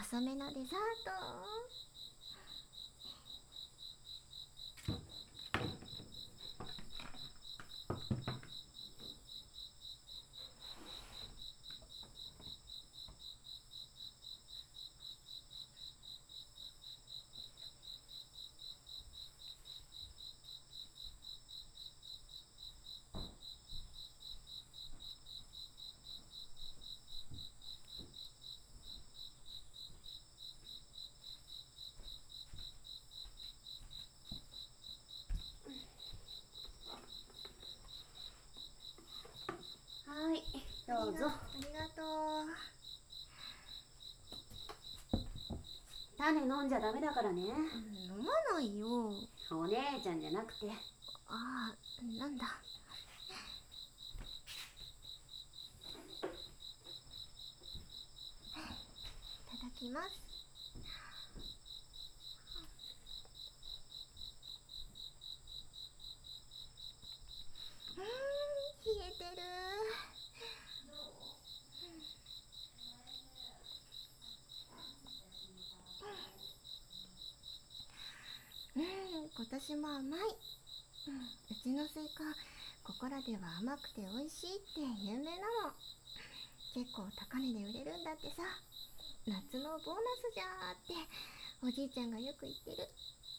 遅めのデザート。 はい、どうぞ。 ありがとう。 種飲んじゃダメだからね。 飲まないよ。 お姉ちゃんじゃなくて。 ああ、なんだ。いただきます。冷えてる。今年も甘い。うちのスイカ、ここらでは甘くて美味しいって有名なの。結構高値で売れるんだってさ。夏のボーナスじゃーっておじいちゃんがよく言ってる。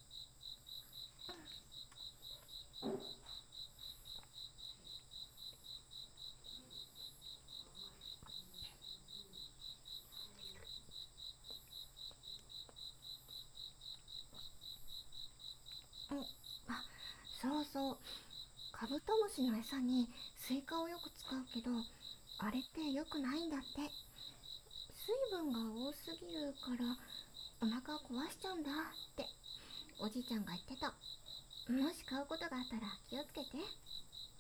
あ、そうそう、カブトムシの餌にスイカをよく使うけど、あれって良くないんだって。水分が多すぎるからお腹を壊しちゃうんだっておじいちゃんが言ってた。もし買うことがあったら気をつけて。